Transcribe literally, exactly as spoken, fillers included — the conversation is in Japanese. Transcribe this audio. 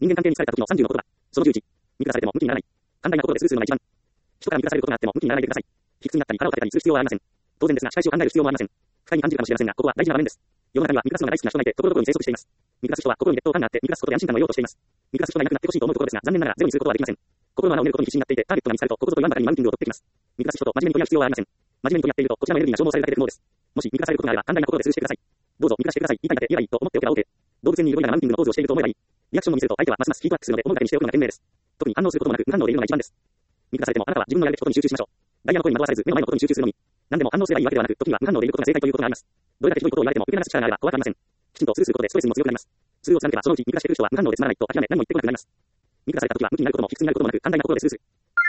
人間関係に疲れた時のさんじゅうのことだ。そのじゅういち、見下されても向きにならない。寛大な心でスルスルのが一番。人から見下されることがあっても向きにならないでください。卑屈になったり腹を立てたりする必要はありません。当然ですが、仕返しを考える必要もありません。不快に感じるかもしれませんが、ここは大事な場面です。世の中には見下すのが大好きな人がいて、所々に生息しています。見下す人は心に劣等感があって、見下すことで安心感を得ようとしています。見下す人がいなくなってほしいと思うところですが、残念ながらゼロにすることはできません。心の穴を埋めることに必死になっていて、ターゲットが見つかると、ここぞと言わんばかりにマウンティングを取ってきます。見下す人と真面目に取り合う必要はありません。真面目に取り合っていると、こちらのエネルギーが消耗されるだけで不毛です。もし見下されることがあれば、寛大な心でスルーしてください。どうぞ見下してください。言いたいだけ言えばいいと思っておけば OK。動物園にいるようなマウンティングのポーズをしていると思えばいい。リアクションを見せると相手はますますヒートアップするので、思うだけにしておくのが賢明です。特に反応することもなく、無反応でいるのが一番です。見下されても、あなたは自分のやるべきことに集中しましょう。ダイヤの声に惑わされず、目の前のことに集中するのみ。何でも反応すればいいわけではなく、時には無反応でいることが正解ということがあります。どれだけひどいことを言われても、受け流す力があれば怖くありません。きちんとスルーすることでストレスにも強くなります。スルーを続ければ、そのうち見下してくる人は無反応でつまらないと諦め、何も言ってこなくなります。見下された時は、向きになることも卑屈になることもなく、寛大な心でスルーする。